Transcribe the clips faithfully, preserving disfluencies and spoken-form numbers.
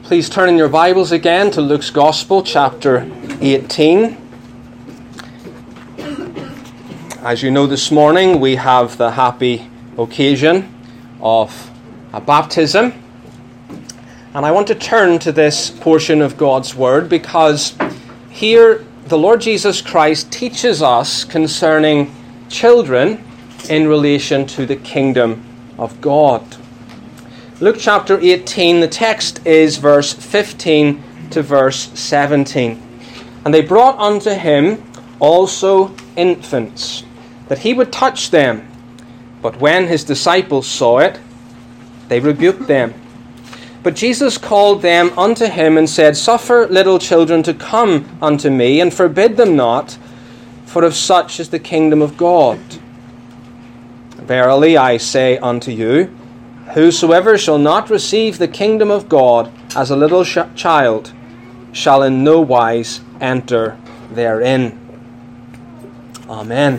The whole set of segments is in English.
Please turn in your Bibles again to Luke's Gospel, chapter eighteen. As you know, this morning we have the happy occasion of a baptism. And I want to turn to this portion of God's Word because here the Lord Jesus Christ teaches us concerning children in relation to the kingdom of God. Luke chapter eighteen, the text is verse fifteen to verse seventeen. And they brought unto him also infants, that he would touch them. But when his disciples saw it, they rebuked them. But Jesus called them unto him and said, Suffer little children to come unto me, and forbid them not, for of such is the kingdom of God. Verily I say unto you, whosoever shall not receive the kingdom of God as a little sh- child shall in no wise enter therein. Amen.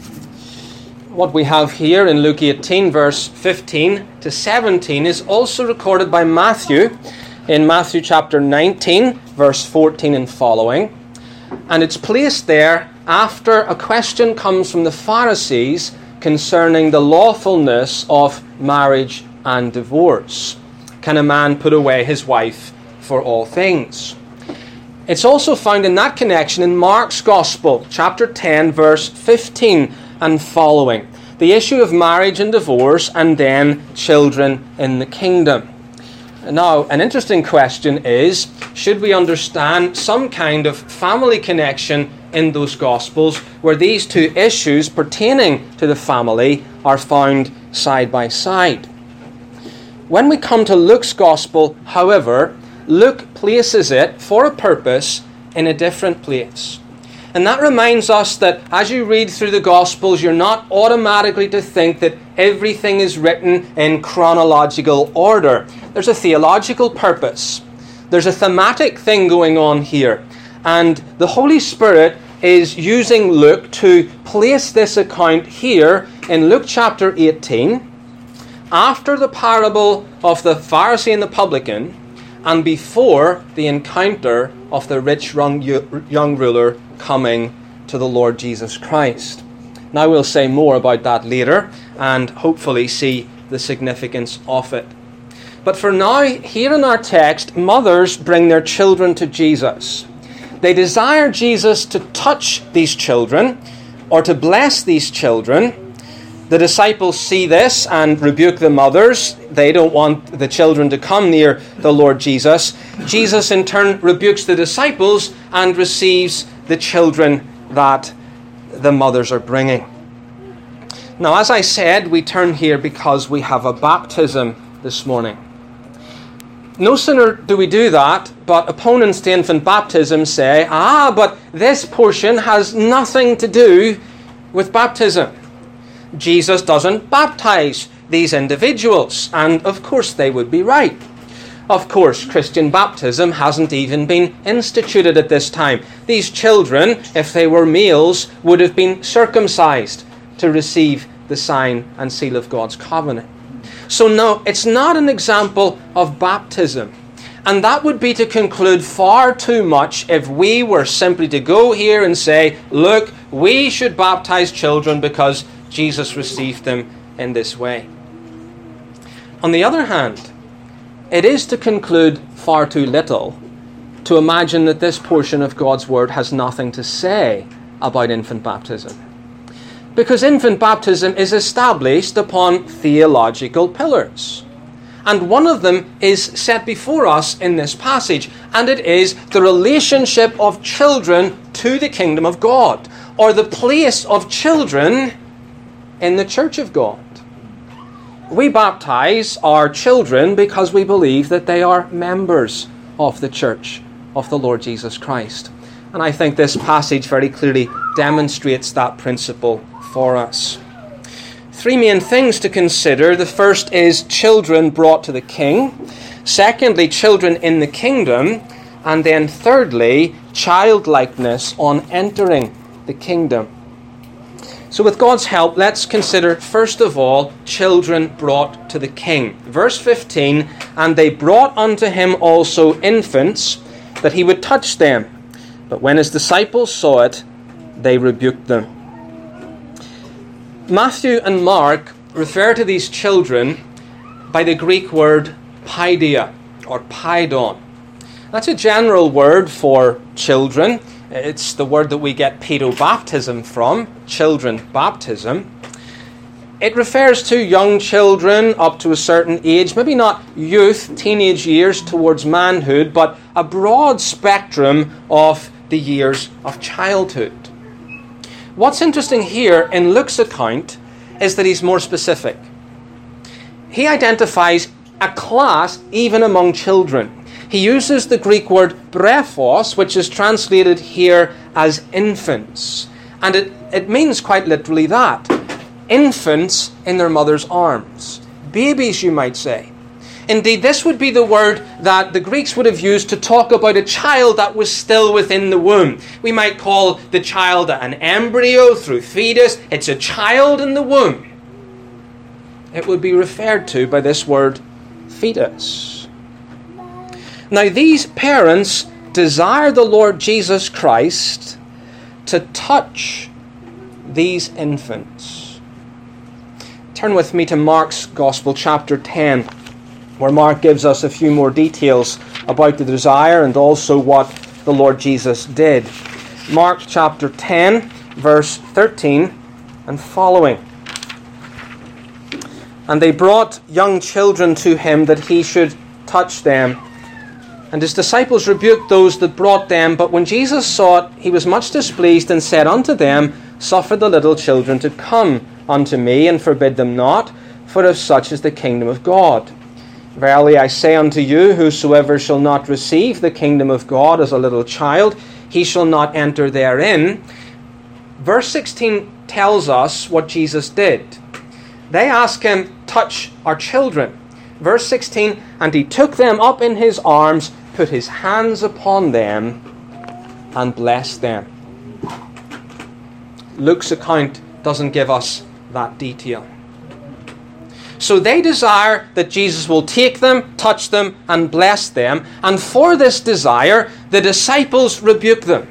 What we have here in Luke eighteen, verse fifteen to seventeen, is also recorded by Matthew in Matthew chapter nineteen, verse fourteen and following. And it's placed there after a question comes from the Pharisees concerning the lawfulness of marriage and divorce. Can a man put away his wife for all things? It's also found in that connection in Mark's Gospel, chapter ten, verse fifteen and following. The issue of marriage and divorce, and then children in the kingdom. Now, an interesting question is, should we understand some kind of family connection in those Gospels where these two issues pertaining to the family are found side by side? When we come to Luke's Gospel, however, Luke places it for a purpose in a different place. And that reminds us that as you read through the Gospels, you're not automatically to think that everything is written in chronological order. There's a theological purpose. There's a thematic thing going on here. And the Holy Spirit is using Luke to place this account here in Luke chapter eighteen, after the parable of the Pharisee and the publican, and before the encounter of the rich young, young ruler coming to the Lord Jesus Christ. Now we'll say more about that later and hopefully see the significance of it. But for now, here in our text, mothers bring their children to Jesus. They desire Jesus to touch these children or to bless these children. The disciples see this and rebuke the mothers. They don't want the children to come near the Lord Jesus. Jesus in turn rebukes the disciples and receives the children that the mothers are bringing. Now, as I said, we turn here because we have a baptism this morning. No sooner do we do that, but opponents to infant baptism say, ah, but this portion has nothing to do with baptism. Jesus doesn't baptize these individuals, and of course they would be right. Of course, Christian baptism hasn't even been instituted at this time. These children, if they were males, would have been circumcised to receive the sign and seal of God's covenant. So no, it's not an example of baptism. And that would be to conclude far too much if we were simply to go here and say, look, we should baptize children because Jesus received them in this way. On the other hand, it is to conclude far too little to imagine that this portion of God's Word has nothing to say about infant baptism. Because infant baptism is established upon theological pillars. And one of them is set before us in this passage, and it is the relationship of children to the kingdom of God, or the place of children in the church of God. We baptize our children because we believe that they are members of the church of the Lord Jesus Christ. And I think this passage very clearly demonstrates that principle for us. Three main things to consider. The first is children brought to the king. Secondly, children in the kingdom. And then thirdly, childlikeness on entering the kingdom. So with God's help, let's consider, first of all, children brought to the king. Verse fifteen, and they brought unto him also infants, that he would touch them. But when his disciples saw it, they rebuked them. Matthew and Mark refer to these children by the Greek word paideia, or paidon. That's a general word for children. It's the word that we get pedobaptism from, children baptism. It refers to young children up to a certain age, maybe not youth, teenage years towards manhood, but a broad spectrum of the years of childhood. What's interesting here in Luke's account is that he's more specific. He identifies a class even among children. He uses the Greek word brephos, which is translated here as infants. And it, it means quite literally that. Infants in their mother's arms. Babies, you might say. Indeed, this would be the word that the Greeks would have used to talk about a child that was still within the womb. We might call the child an embryo through fetus. It's a child in the womb. It would be referred to by this word fetus. Now, these parents desire the Lord Jesus Christ to touch these infants. Turn with me to Mark's Gospel, chapter ten, where Mark gives us a few more details about the desire and also what the Lord Jesus did. Mark chapter ten, verse thirteen and following. And they brought young children to him that he should touch them. And his disciples rebuked those that brought them. But when Jesus saw it, he was much displeased, and said unto them, Suffer the little children to come unto me, and forbid them not, for of such is the kingdom of God. Verily I say unto you, whosoever shall not receive the kingdom of God as a little child, he shall not enter therein. Verse sixteen tells us what Jesus did. They ask him, touch our children. Verse sixteen, and he took them up in his arms, put his hands upon them, and blessed them. Luke's account doesn't give us that detail. So they desire that Jesus will take them, touch them, and bless them. And for this desire, the disciples rebuke them.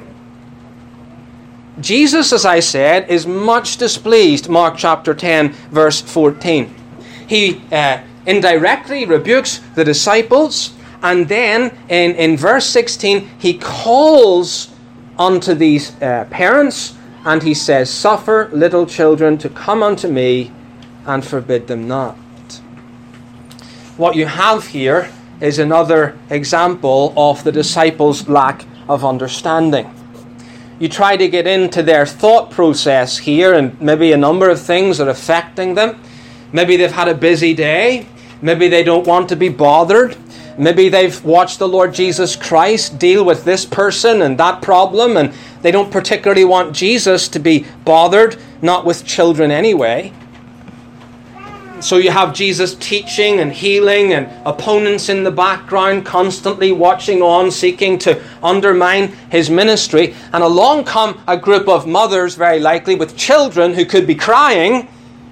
Jesus, as I said, is much displeased. Mark chapter ten, verse fourteen. He uh, indirectly rebukes the disciples. And then in, in verse sixteen, he calls unto these uh, parents, and he says, Suffer little children to come unto me, and forbid them not. What you have here is another example of the disciples' lack of understanding. You try to get into their thought process here, and maybe a number of things are affecting them. Maybe they've had a busy day. Maybe they don't want to be bothered. Maybe they've watched the Lord Jesus Christ deal with this person and that problem, and they don't particularly want Jesus to be bothered, not with children anyway. So you have Jesus teaching and healing, and opponents in the background constantly watching on, seeking to undermine his ministry. And along come a group of mothers, very likely, with children who could be crying.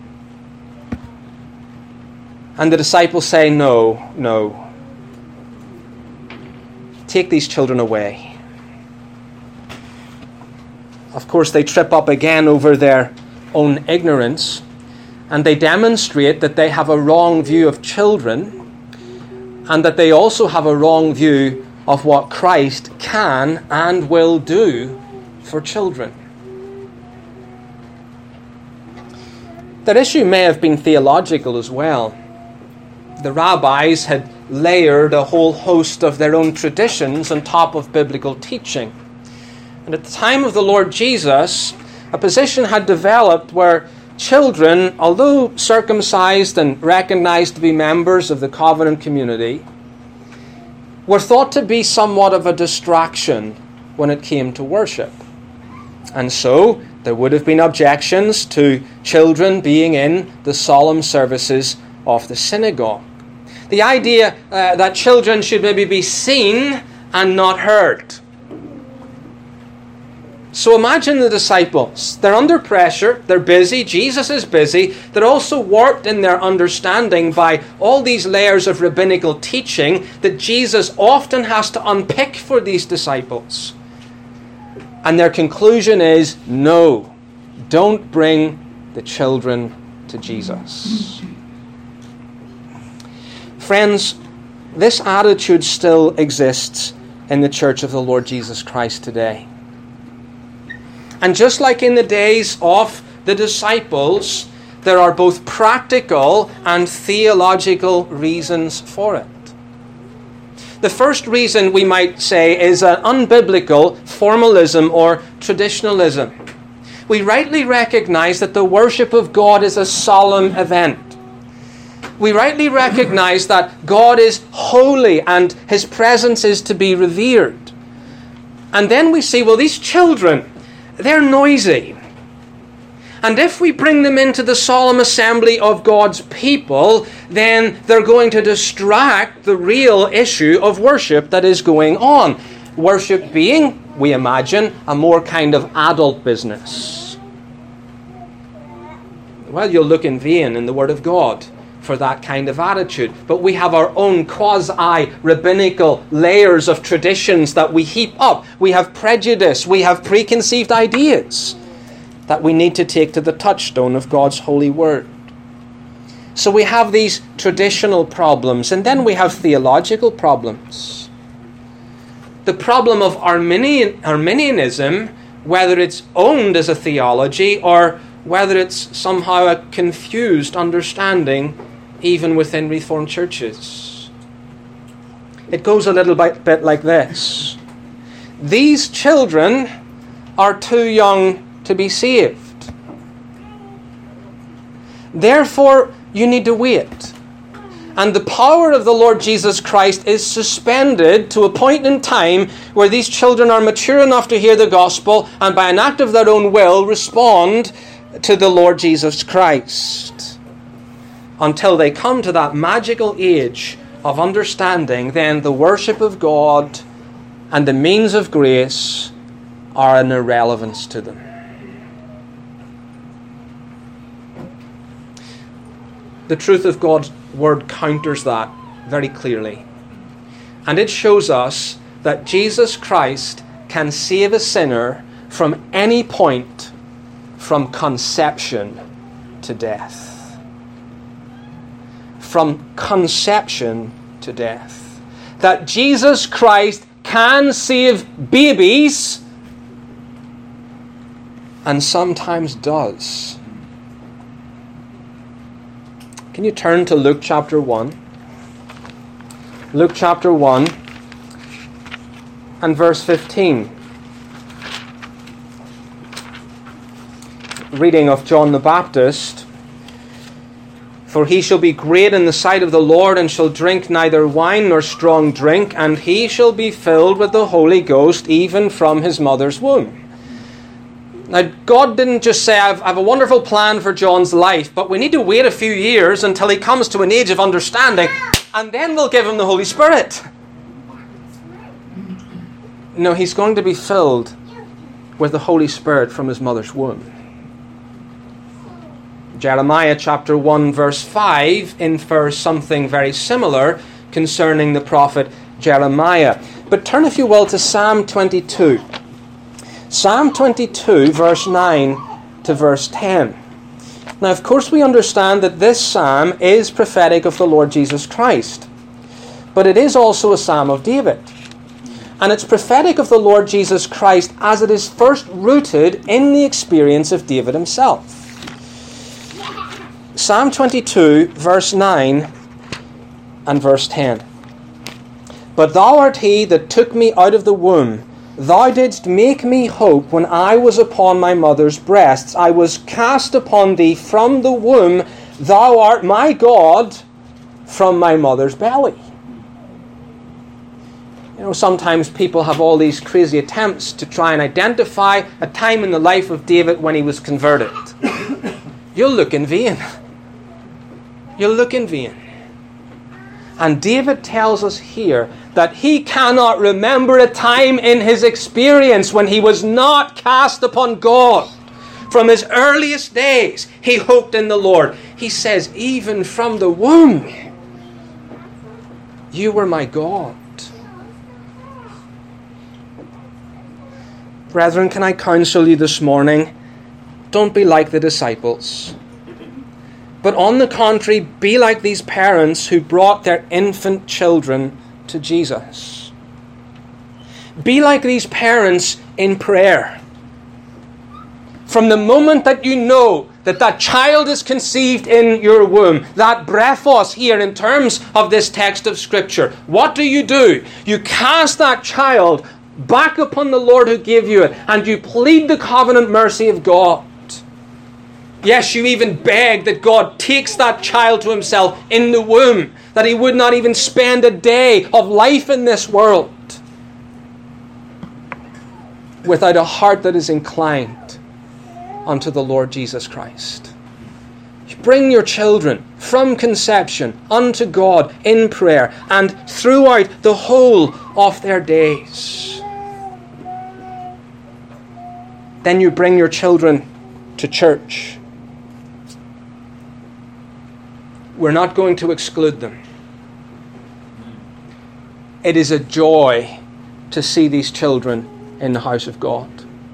And the disciples say, no, no. Take these children away. Of course, they trip up again over their own ignorance, and they demonstrate that they have a wrong view of children, and that they also have a wrong view of what Christ can and will do for children. Their issue may have been theological as well. The rabbis had layered a whole host of their own traditions on top of biblical teaching. And at the time of the Lord Jesus, a position had developed where children, although circumcised and recognized to be members of the covenant community, were thought to be somewhat of a distraction when it came to worship. And so there would have been objections to children being in the solemn services of the synagogue. The idea uh, that children should maybe be seen and not heard. So imagine the disciples. They're under pressure. They're busy. Jesus is busy. They're also warped in their understanding by all these layers of rabbinical teaching that Jesus often has to unpick for these disciples. And their conclusion is, no, don't bring the children to Jesus. Friends, this attitude still exists in the church of the Lord Jesus Christ today. And just like in the days of the disciples, there are both practical and theological reasons for it. The first reason, we might say, is an unbiblical formalism or traditionalism. We rightly recognize that the worship of God is a solemn event. We rightly recognize that God is holy and His presence is to be revered. And then we see, well, these children, they're noisy. And if we bring them into the solemn assembly of God's people, then they're going to distract the real issue of worship that is going on. Worship being, we imagine, a more kind of adult business. Well, you'll look in vain in the Word of God for that kind of attitude. But we have our own quasi-rabbinical layers of traditions that we heap up. We have prejudice. We have preconceived ideas that we need to take to the touchstone of God's holy word. So we have these traditional problems, and then we have theological problems. The problem of Arminian, Arminianism, whether it's owned as a theology or whether it's somehow a confused understanding even within Reformed churches. It goes a little bit, bit like this. These children are too young to be saved. Therefore, you need to wait. And the power of the Lord Jesus Christ is suspended to a point in time where these children are mature enough to hear the gospel and by an act of their own will respond to the Lord Jesus Christ. Until they come to that magical age of understanding, then the worship of God and the means of grace are an irrelevance to them. The truth of God's word counters that very clearly. And it shows us that Jesus Christ can save a sinner from any point, from conception to death. From conception to death. That Jesus Christ can save babies and sometimes does. Can you turn to Luke chapter one? Luke chapter one and verse fifteen. Reading of John the Baptist. For he shall be great in the sight of the Lord, and shall drink neither wine nor strong drink, and he shall be filled with the Holy Ghost even from his mother's womb. Now, God didn't just say, I've, I have a wonderful plan for John's life, but we need to wait a few years until he comes to an age of understanding, and then we'll give him the Holy Spirit. No, he's going to be filled with the Holy Spirit from his mother's womb. Jeremiah chapter one verse five infers something very similar concerning the prophet Jeremiah. But turn, if you will, to Psalm twenty-two. Psalm twenty-two verse nine to verse ten. Now, of course, we understand that this psalm is prophetic of the Lord Jesus Christ. But it is also a psalm of David. And it's prophetic of the Lord Jesus Christ as it is first rooted in the experience of David himself. Psalm twenty-two, verse nine and verse ten. But thou art he that took me out of the womb. Thou didst make me hope when I was upon my mother's breasts. I was cast upon thee from the womb. Thou art my God from my mother's belly. You know, sometimes people have all these crazy attempts to try and identify a time in the life of David when he was converted. You'll look in vain. You'll look in vain. And David tells us here that he cannot remember a time in his experience when he was not cast upon God. From his earliest days, he hoped in the Lord. He says, even from the womb, you were my God. Brethren, can I counsel you this morning? Don't be like the disciples. But on the contrary, be like these parents who brought their infant children to Jesus. Be like these parents in prayer. From the moment that you know that that child is conceived in your womb, that brephos here in terms of this text of Scripture, what do you do? You cast that child back upon the Lord who gave you it, and you plead the covenant mercy of God. Yes, you even beg that God takes that child to himself in the womb, that he would not even spend a day of life in this world without a heart that is inclined unto the Lord Jesus Christ. You bring your children from conception unto God in prayer and throughout the whole of their days. Then you bring your children to church. We're not going to exclude them. It is a joy to see these children in the house of God.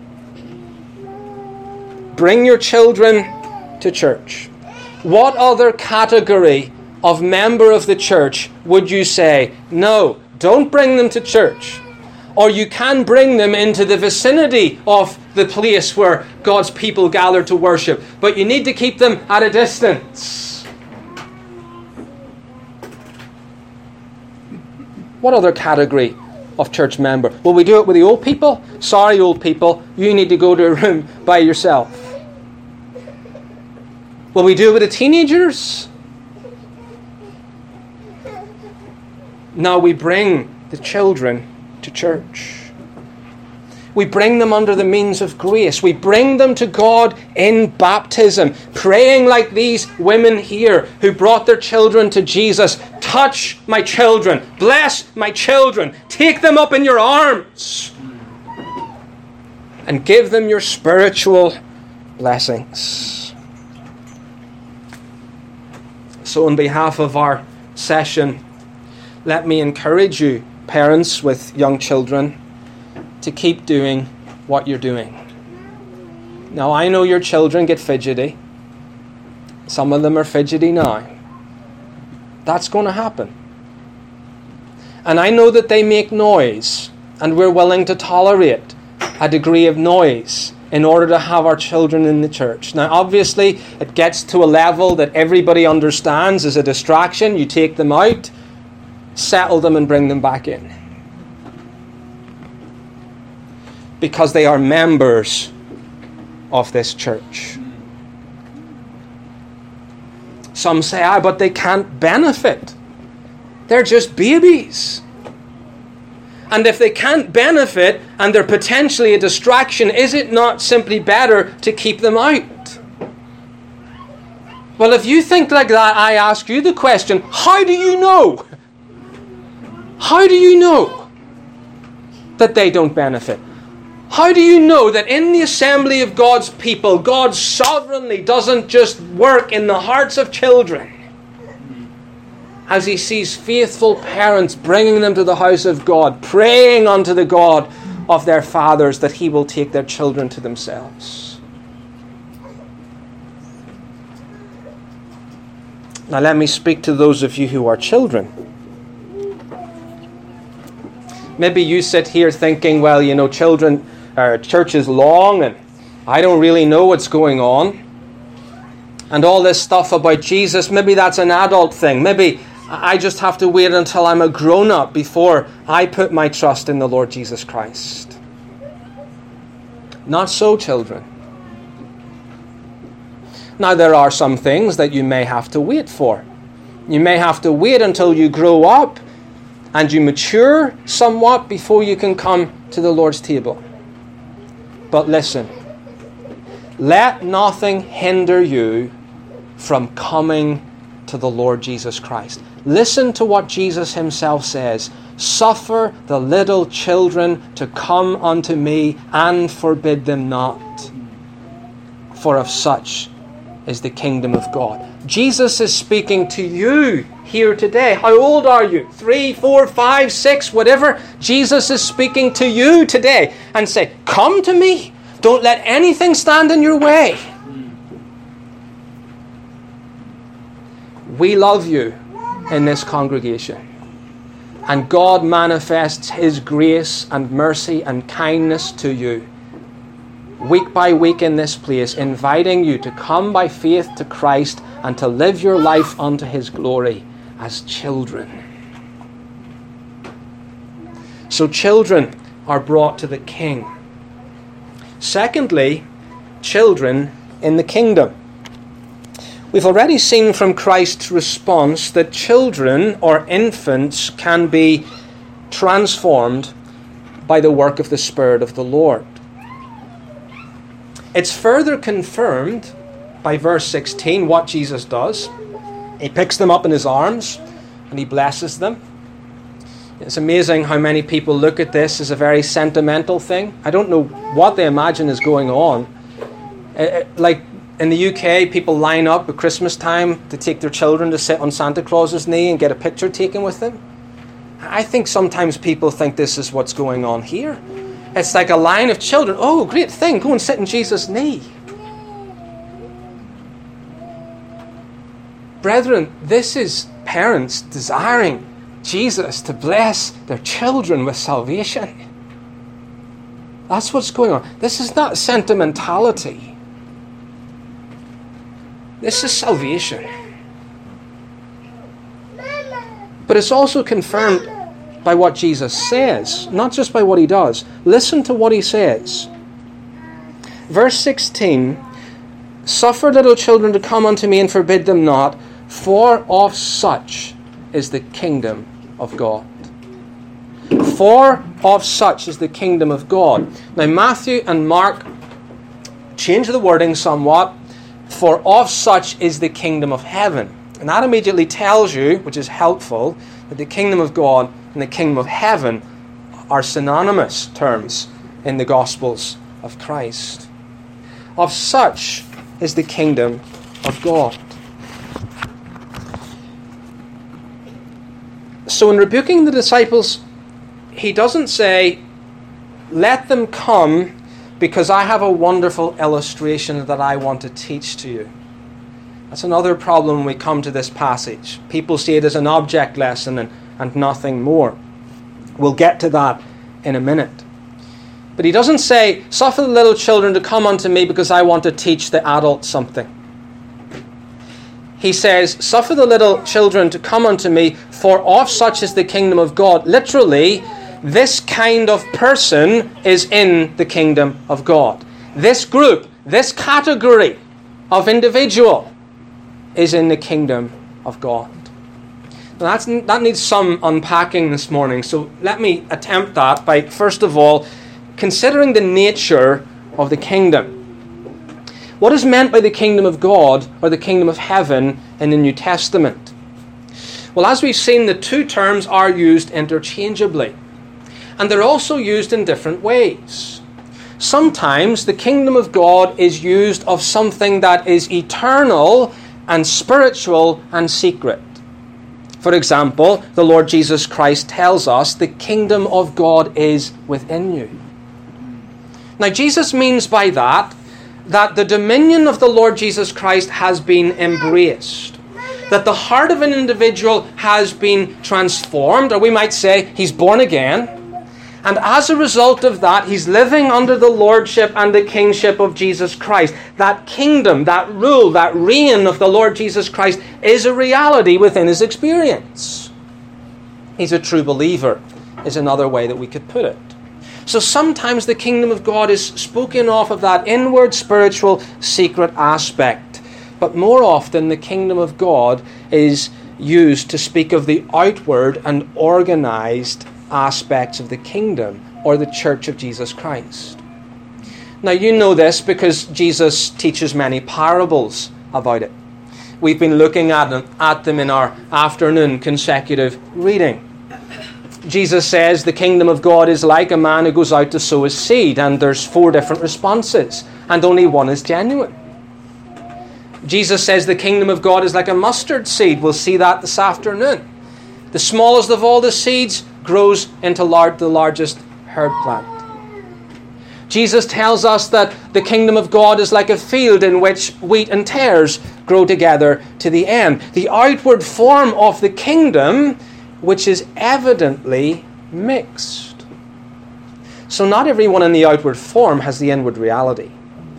Bring your children to church. What other category of member of the church would you say, no, don't bring them to church? Or you can bring them into the vicinity of the place where God's people gather to worship, but you need to keep them at a distance. What other category of church member? Will we do it with the old people? Sorry, old people, you need to go to a room by yourself. Will we do it with the teenagers? No, we bring the children to church. We bring them under the means of grace. We bring them to God in baptism, praying like these women here who brought their children to Jesus. Touch my children. Bless my children. Take them up in your arms and give them your spiritual blessings. So on behalf of our session, let me encourage you, parents with young children, to keep doing what you're doing. Now, I know your children get fidgety. Some of them are fidgety now. That's going to happen. And I know that they make noise, and we're willing to tolerate a degree of noise in order to have our children in the church. Now, obviously, it gets to a level that everybody understands is a distraction. You take them out, settle them, and bring them back in. Because they are members of this church. Some say, ah, but they can't benefit. They're just babies. And if they can't benefit and they're potentially a distraction, is it not simply better to keep them out? Well, if you think like that, I ask you the question, how do you know? How do you know that they don't benefit? How do you know that in the assembly of God's people, God sovereignly doesn't just work in the hearts of children as He sees faithful parents bringing them to the house of God, praying unto the God of their fathers that He will take their children to themselves? Now let me speak to those of you who are children. Maybe you sit here thinking, well, you know, children, our church is long and I don't really know what's going on. And all this stuff about Jesus, maybe that's an adult thing. Maybe I just have to wait until I'm a grown-up before I put my trust in the Lord Jesus Christ. Not so, children. Now, there are some things that you may have to wait for. You may have to wait until you grow up and you mature somewhat before you can come to the Lord's table. But listen, let nothing hinder you from coming to the Lord Jesus Christ. Listen to what Jesus Himself says. Suffer the little children to come unto me, and forbid them not. For of such is the kingdom of God. Jesus is speaking to you here today. How old are you? Three, four, five, six, whatever. Jesus is speaking to you today and say, come to me. Don't let anything stand in your way. We love you in this congregation. And God manifests His grace and mercy and kindness to you week by week in this place, inviting you to come by faith to Christ and to live your life unto His glory as children. So children are brought to the King. Secondly, children in the kingdom. We've already seen from Christ's response that children or infants can be transformed by the work of the Spirit of the Lord. It's further confirmed by verse sixteen what Jesus does. He picks them up in His arms and He blesses them. It's amazing how many people look at this as a very sentimental thing. I don't know what they imagine is going on. Like in the U K, people line up at Christmas time to take their children to sit on Santa Claus's knee and get a picture taken with them. I think sometimes people think this is what's going on here. It's like a line of children. Oh, great thing. Go and sit in Jesus' knee. Brethren, this is parents desiring Jesus to bless their children with salvation. That's what's going on. This is not sentimentality. This is salvation. But it's also confirmed by what Jesus says, not just by what He does. Listen to what He says. Verse sixteen, suffer little children to come unto me and forbid them not, for of such is the kingdom of God. For of such is the kingdom of God. Now Matthew and Mark change the wording somewhat. For of such is the kingdom of heaven. And that immediately tells you, which is helpful, that the kingdom of God and the kingdom of heaven are synonymous terms in the Gospels of Christ. Of such is the kingdom of God. So in rebuking the disciples, He doesn't say, let them come because I have a wonderful illustration that I want to teach to you. That's another problem when we come to this passage. People see it as an object lesson and, and nothing more. We'll get to that in a minute. But He doesn't say, suffer the little children to come unto me because I want to teach the adults something. He says, suffer the little children to come unto me, for of such is the kingdom of God. Literally, this kind of person is in the kingdom of God. This group, this category of individual is in the kingdom of God. Now that's, that needs some unpacking this morning. So let me attempt that by, first of all, considering the nature of the kingdom. What is meant by the kingdom of God or the kingdom of heaven in the New Testament? Well, as we've seen, the two terms are used interchangeably. And they're also used in different ways. Sometimes the kingdom of God is used of something that is eternal and spiritual and secret. For example, the Lord Jesus Christ tells us the kingdom of God is within you. Now, Jesus means by that that the dominion of the Lord Jesus Christ has been embraced. That the heart of an individual has been transformed, or we might say he's born again. And as a result of that, he's living under the lordship and the kingship of Jesus Christ. That kingdom, that rule, that reign of the Lord Jesus Christ is a reality within his experience. He's a true believer, is another way that we could put it. So sometimes the kingdom of God is spoken of of that inward, spiritual, secret aspect. But more often, the kingdom of God is used to speak of the outward and organized aspects of the kingdom or the church of Jesus Christ. Now you know this because Jesus teaches many parables about it. We've been looking at them, at them in our afternoon consecutive reading. Jesus says the kingdom of God is like a man who goes out to sow his seed, and there's four different responses, and only one is genuine. Jesus says the kingdom of God is like a mustard seed. We'll see that this afternoon. The smallest of all the seeds grows into lar- the largest herb plant. Jesus tells us that the kingdom of God is like a field in which wheat and tares grow together to the end. The outward form of the kingdom, which is evidently mixed. So not everyone in the outward form has the inward reality.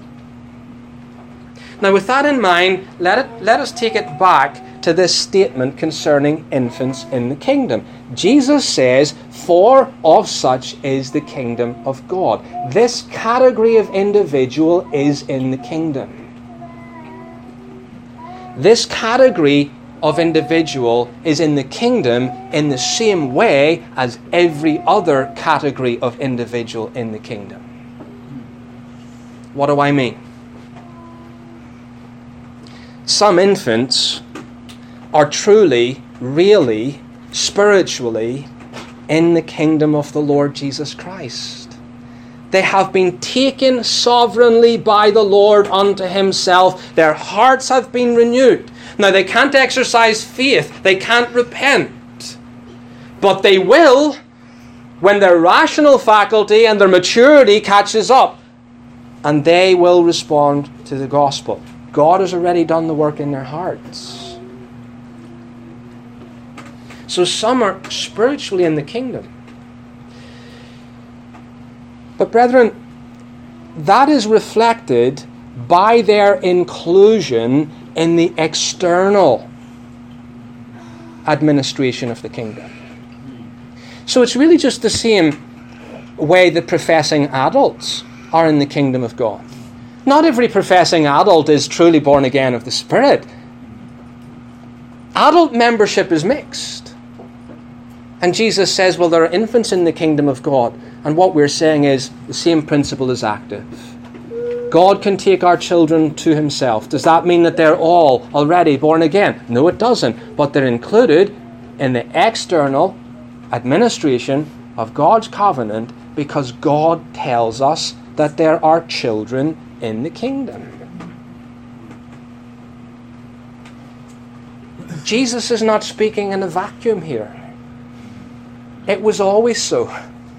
Now with that in mind, let it, let us take it back to this statement concerning infants in the kingdom. Jesus says, "For of such is the kingdom of God." This category of individual is in the kingdom. This category of individual is in the kingdom in the same way as every other category of individual in the kingdom. What do I mean? Some infants are truly, really, spiritually in the kingdom of the Lord Jesus Christ. They have been taken sovereignly by the Lord unto himself. Their hearts have been renewed. Now they can't exercise faith. They can't repent. But they will when their rational faculty and their maturity catches up. And they will respond to the gospel. God has already done the work in their hearts. So some are spiritually in the kingdom. But brethren, that is reflected by their inclusion in the external administration of the kingdom. So it's really just the same way that professing adults are in the kingdom of God. Not every professing adult is truly born again of the Spirit. Adult membership is mixed. And Jesus says, well, there are infants in the kingdom of God. And what we're saying is the same principle is active. God can take our children to himself. Does that mean that they're all already born again? No, it doesn't. But they're included in the external administration of God's covenant because God tells us that there are children in the kingdom. Jesus is not speaking in a vacuum here. It was always so.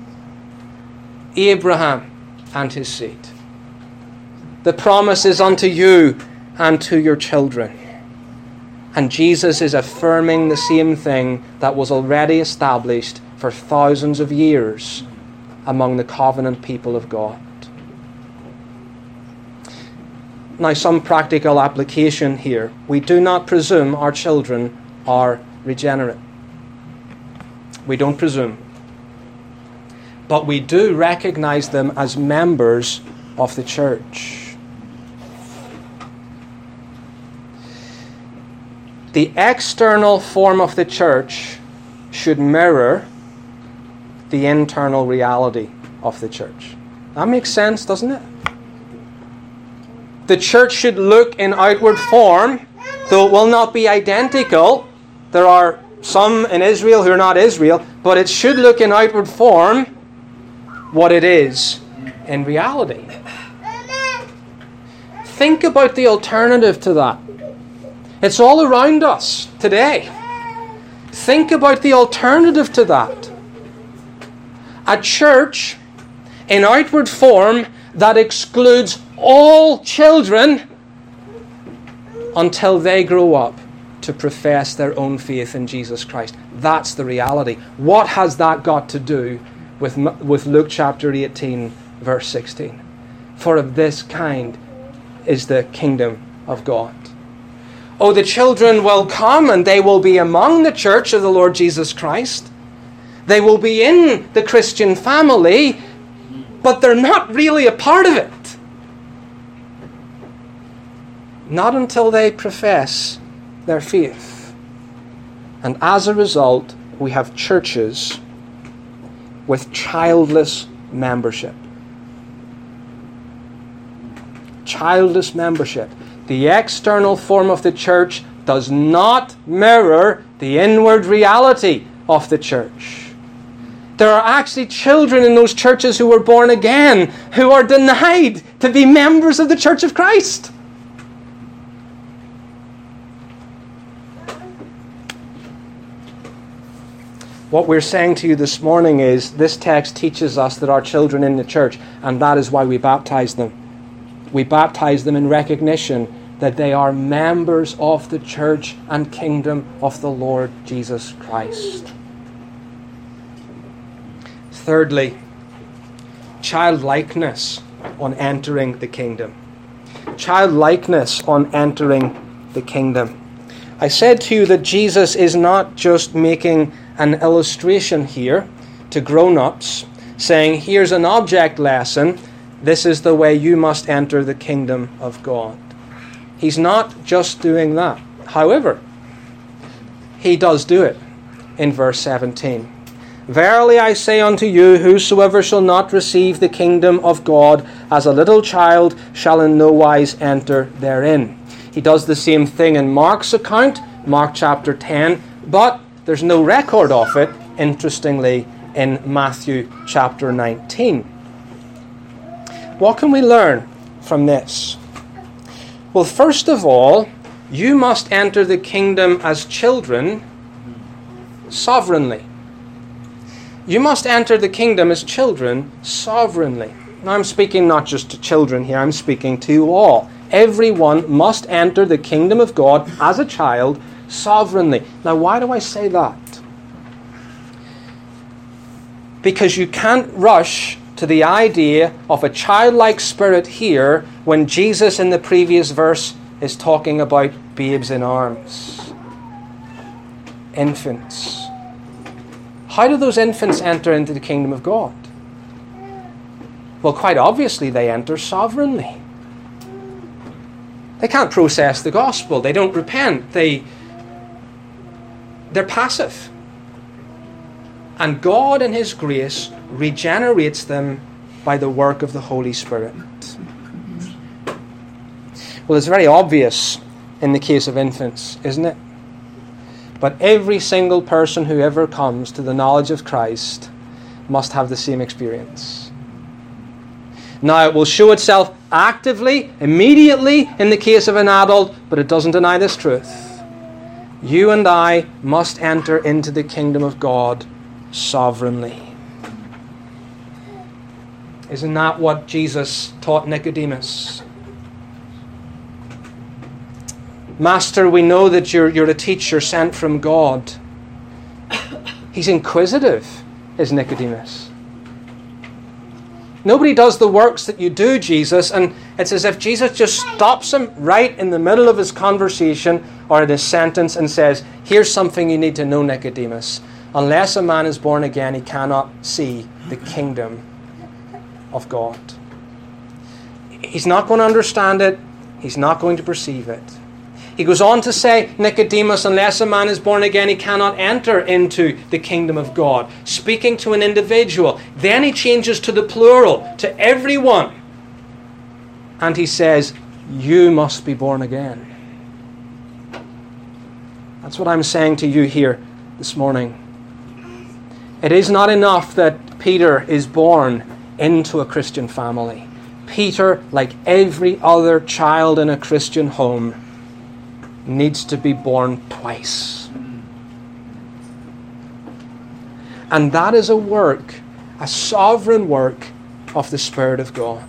Abraham and his seed. The promise is unto you and to your children. And Jesus is affirming the same thing that was already established for thousands of years among the covenant people of God. Now, some practical application here. We do not presume our children are regenerate. We don't presume. But we do recognize them as members of the church. The external form of the church should mirror the internal reality of the church. That makes sense, doesn't it? The church should look in outward form, though it will not be identical. There are some in Israel who are not Israel, but it should look in outward form what it is in reality. Think about the alternative to that. It's all around us today. Think about the alternative to that. A church in outward form that excludes all children until they grow up to profess their own faith in Jesus Christ. That's the reality. What has that got to do with, with Luke chapter eighteen, verse sixteen? For of this kind is the kingdom of God. Oh, the children will come and they will be among the church of the Lord Jesus Christ. They will be in the Christian family, but they're not really a part of it. Not until they profess their faith. And as a result, we have churches with childless membership. Childless membership. The external form of the church does not mirror the inward reality of the church. There are actually children in those churches who were born again who are denied to be members of the Church of Christ. What we're saying to you this morning is this text teaches us that our children in the church, and that is why we baptize them. We baptize them in recognition that they are members of the church and kingdom of the Lord Jesus Christ. Thirdly, childlikeness on entering the kingdom. Childlikeness on entering the kingdom. I said to you that Jesus is not just making an illustration here to grown-ups, saying, here's an object lesson, this is the way you must enter the kingdom of God. He's not just doing that. However, he does do it in verse seventeen. Verily I say unto you, whosoever shall not receive the kingdom of God as a little child shall in no wise enter therein. He does the same thing in Mark's account, Mark chapter ten, but there's no record of it, interestingly, in Matthew chapter nineteen. What can we learn from this? Well, first of all, you must enter the kingdom as children sovereignly. You must enter the kingdom as children sovereignly. Now, I'm speaking not just to children here, I'm speaking to all. Everyone must enter the kingdom of God as a child sovereignly. Now, why do I say that? Because you can't rush to the idea of a childlike spirit here when Jesus in the previous verse is talking about babes in arms, infants. How do those infants enter into the kingdom of God? Well, quite obviously they enter sovereignly. They can't process the gospel. They don't repent. They, they're passive. And God in His grace regenerates them by the work of the Holy Spirit. Well, it's very obvious in the case of infants, isn't it? But every single person who ever comes to the knowledge of Christ must have the same experience. Now, it will show itself actively, immediately in the case of an adult, but it doesn't deny this truth. You and I must enter into the kingdom of God sovereignly. Isn't that what Jesus taught Nicodemus? Master, we know that you're, you're a teacher sent from God. He's inquisitive, is Nicodemus. Nobody does the works that you do, Jesus, and it's as if Jesus just stops him right in the middle of his conversation or in his sentence and says, here's something you need to know, Nicodemus. Unless a man is born again, he cannot see the kingdom of God. He's not going to understand it. He's not going to perceive it. He goes on to say, Nicodemus, unless a man is born again, he cannot enter into the kingdom of God. Speaking to an individual. Then he changes to the plural, to everyone. And he says, you must be born again. That's what I'm saying to you here this morning. It is not enough that Peter is born into a Christian family. Peter, like every other child in a Christian home, needs to be born twice. And that is a work, a sovereign work of the Spirit of God.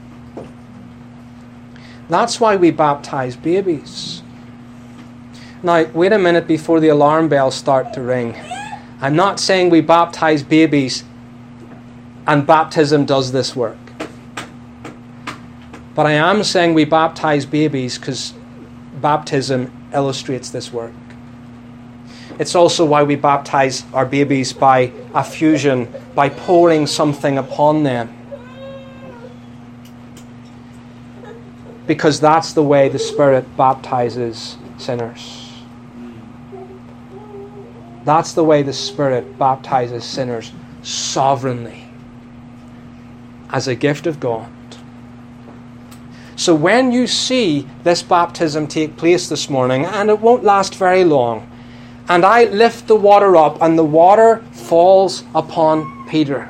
That's why we baptize babies. Now, wait a minute before the alarm bells start to ring. I'm not saying we baptize babies and baptism does this work. But I am saying we baptize babies because baptism illustrates this work. It's also why we baptize our babies by affusion, by pouring something upon them. Because that's the way the Spirit baptizes sinners. That's the way the Spirit baptizes sinners sovereignly as a gift of God. So when you see this baptism take place this morning, and it won't last very long, and I lift the water up and the water falls upon Peter,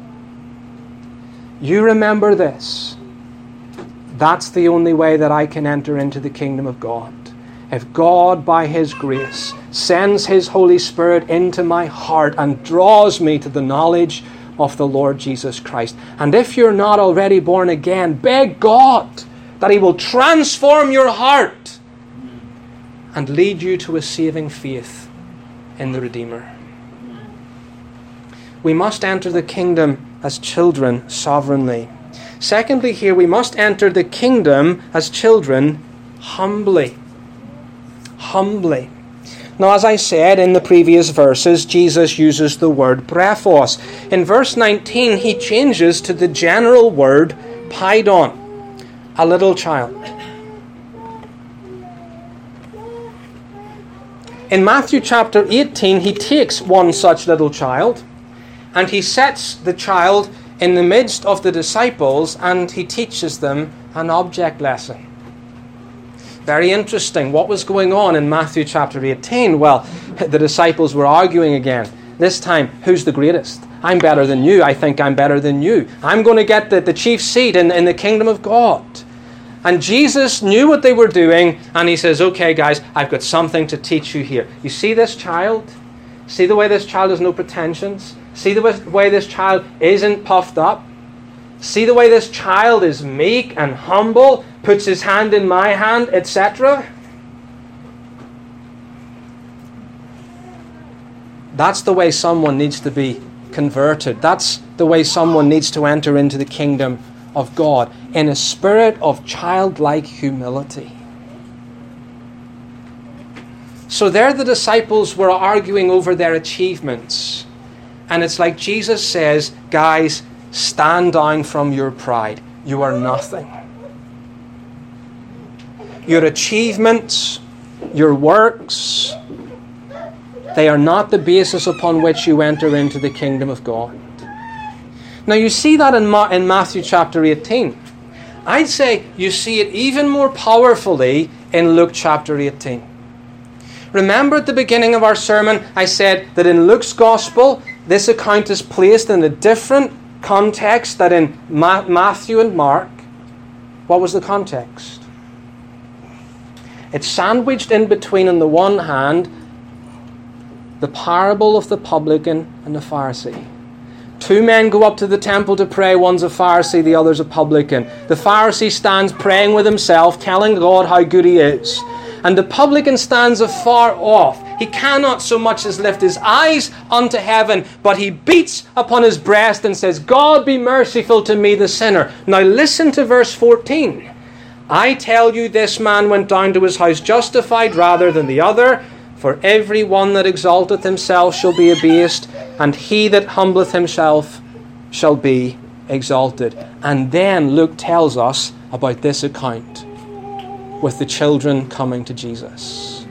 you remember this. That's the only way that I can enter into the kingdom of God. If God, by His grace, sends His Holy Spirit into my heart and draws me to the knowledge of the Lord Jesus Christ. And if you're not already born again, beg God that He will transform your heart and lead you to a saving faith in the Redeemer. We must enter the kingdom as children sovereignly. Secondly, here we must enter the kingdom as children humbly. Humbly. Now, as I said in the previous verses, Jesus uses the word brephos. In verse nineteen, He changes to the general word paidon, a little child. In Matthew chapter eighteen, He takes one such little child and He sets the child in the midst of the disciples and He teaches them an object lesson. Very interesting. What was going on in Matthew chapter eighteen? Well, the disciples were arguing again. This time, who's the greatest? I'm better than you. I think I'm better than you. I'm going to get the, the chief seat in, in the kingdom of God. And Jesus knew what they were doing, and He says, okay guys, I've got something to teach you here. You see this child? See the way this child has no pretensions? See the way this child isn't puffed up? See the way this child is meek and humble, puts his hand in my hand, et cetera? That's the way someone needs to be converted. That's the way someone needs to enter into the kingdom of God, in a spirit of childlike humility. So there the disciples were arguing over their achievements. And it's like Jesus says, guys, stand down from your pride. You are nothing. Your achievements, your works, they are not the basis upon which you enter into the kingdom of God. Now you see that in, Ma- in Matthew chapter eighteen. I'd say you see it even more powerfully in Luke chapter eighteen. Remember at the beginning of our sermon, I said that in Luke's gospel, this account is placed in a different context than in Ma- Matthew and Mark. What was the context? It's sandwiched in between, on the one hand, the parable of the publican and the Pharisee. Two men go up to the temple to pray. One's a Pharisee, the other's a publican. The Pharisee stands praying with himself, telling God how good he is. And the publican stands afar off. He cannot so much as lift his eyes unto heaven, but he beats upon his breast and says, God be merciful to me, the sinner. Now listen to verse fourteen. I tell you, this man went down to his house justified rather than the other. For every one that exalteth himself shall be abased, and he that humbleth himself shall be exalted. And then Luke tells us about this account with the children coming to Jesus.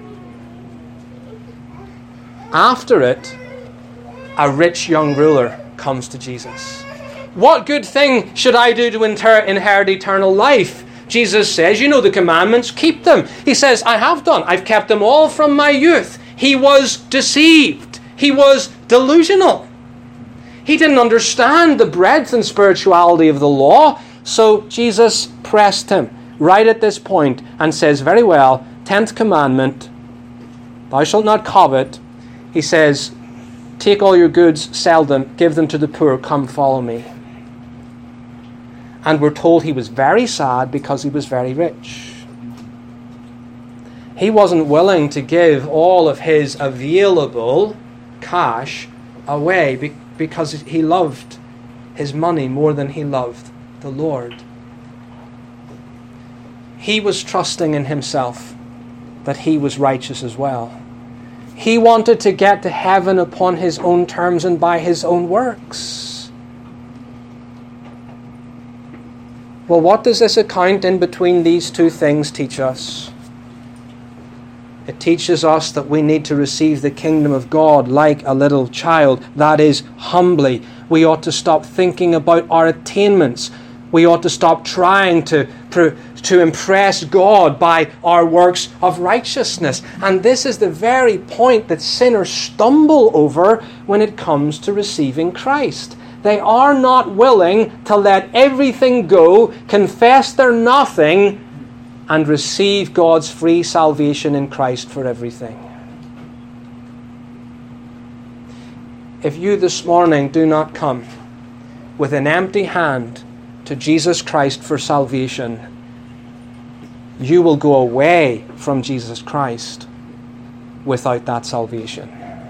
After it, a rich young ruler comes to Jesus. What good thing should I do to inter- inherit eternal life? Jesus says, you know the commandments, keep them. He says, I have done. I've kept them all from my youth. He was deceived. He was delusional. He didn't understand the breadth and spirituality of the law. So Jesus pressed him right at this point and says, very well, tenth commandment, thou shalt not covet. He says, take all your goods, sell them, give them to the poor, come follow me. And we're told he was very sad because he was very rich. He wasn't willing to give all of his available cash away because he loved his money more than he loved the Lord. He was trusting in himself that he was righteous as well. He wanted to get to heaven upon his own terms and by his own works. Well, what does this account in between these two things teach us? It teaches us that we need to receive the kingdom of God like a little child, that is, humbly. We ought to stop thinking about our attainments. We ought to stop trying to, to impress God by our works of righteousness. And this is the very point that sinners stumble over when it comes to receiving Christ. They are not willing to let everything go, confess they're nothing, and receive God's free salvation in Christ for everything. If you this morning do not come with an empty hand to Jesus Christ for salvation, you will go away from Jesus Christ without that salvation.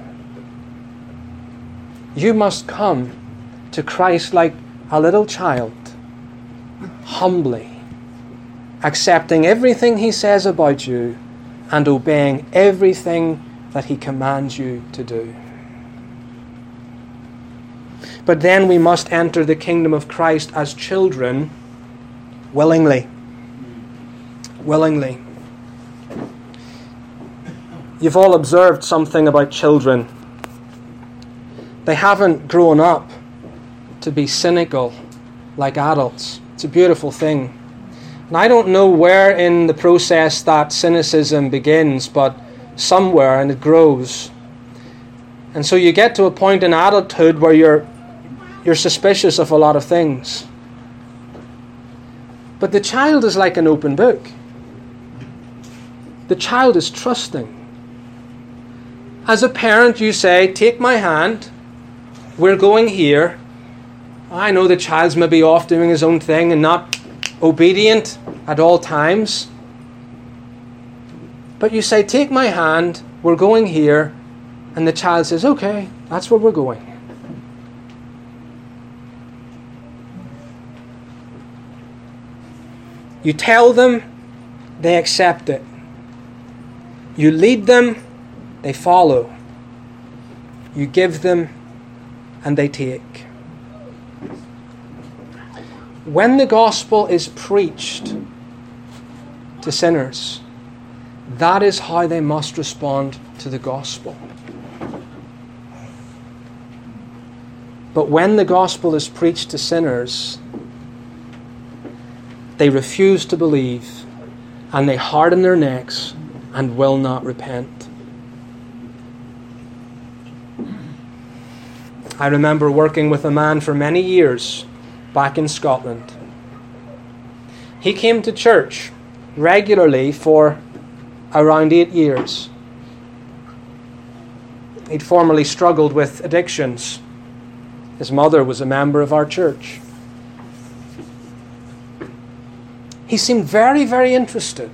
You must come to Christ like a little child, humbly, accepting everything He says about you and obeying everything that He commands you to do. But then we must enter the kingdom of Christ as children willingly. Willingly. You've all observed something about children. They haven't grown up to be cynical like adults. It's a beautiful thing. And I don't know where in the process that cynicism begins, but somewhere, and it grows. And so you get to a point in adulthood where you're you're suspicious of a lot of things. But the child is like an open book. The child is trusting. As a parent, you say, take my hand, we're going here. I know the child's maybe off doing his own thing and not obedient at all times. But you say, take my hand, we're going here. And the child says, okay, that's where we're going. You tell them, they accept it. You lead them, they follow. You give them, and they take. When the gospel is preached to sinners, that is how they must respond to the gospel. But when the gospel is preached to sinners, they refuse to believe, and they harden their necks and will not repent. I remember working with a man for many years back in Scotland. He came to church regularly for around eight years. He'd formerly struggled with addictions. His mother was a member of our church. He seemed very, very interested.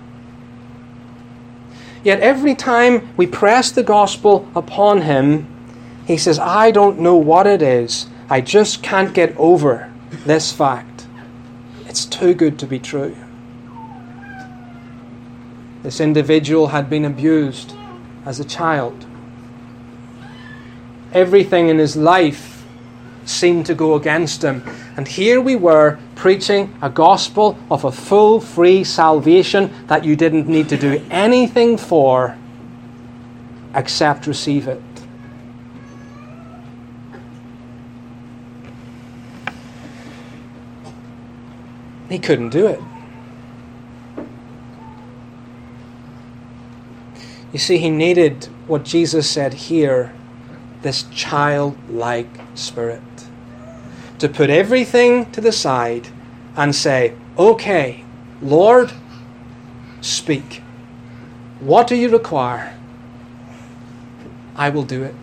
Yet every time we press the gospel upon him, he says, I don't know what it is. I just can't get over this fact. It's too good to be true. This individual had been abused as a child. Everything in his life seemed to go against him. And here we were preaching a gospel of a full, free salvation that you didn't need to do anything for except receive it. He couldn't do it. You see, he needed what Jesus said here, this childlike spirit. To put everything to the side and say, okay, Lord, speak. What do you require? I will do it.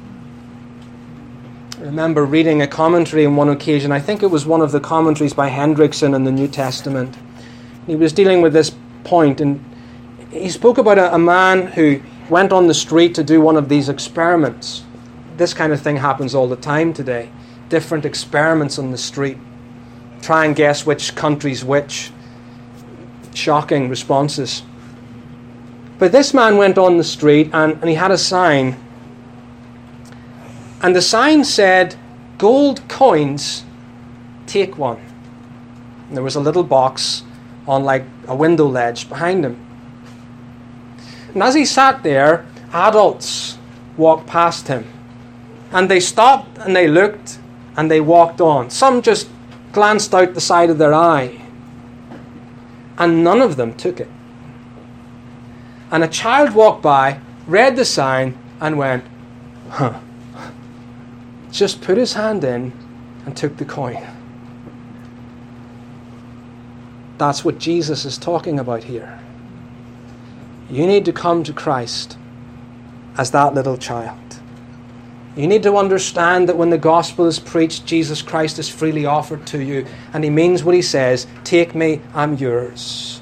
I remember reading a commentary on one occasion. I think it was one of the commentaries by Hendrickson in the New Testament. He was dealing with this point, and he spoke about a, a man who went on the street to do one of these experiments. This kind of thing happens all the time today. Different experiments on the street. Try and guess which country's which. Shocking responses. But this man went on the street and, and he had a sign. And the sign said, gold coins, take one. And there was a little box on like a window ledge behind him. And as he sat there, adults walked past him. And they stopped and they looked and they walked on. Some just glanced out the side of their eye. and none of them took it. And a child walked by, read the sign, and went, huh. Just put his hand in and took the coin. That's what Jesus is talking about here. You need to come to Christ as that little child. You need to understand that when the gospel is preached, Jesus Christ is freely offered to you, and he means what he says, take me, I'm yours.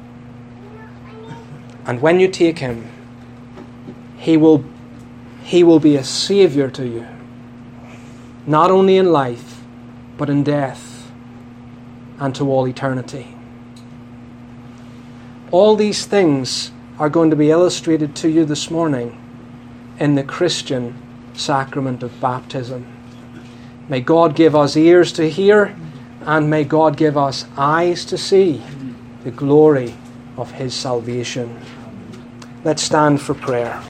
And when you take him, he will, he will be a saviour to you, not only in life, but in death and to all eternity. All these things are going to be illustrated to you this morning in the Christian sacrament of baptism. May God give us ears to hear, and may God give us eyes to see the glory of his salvation. Let's stand for prayer.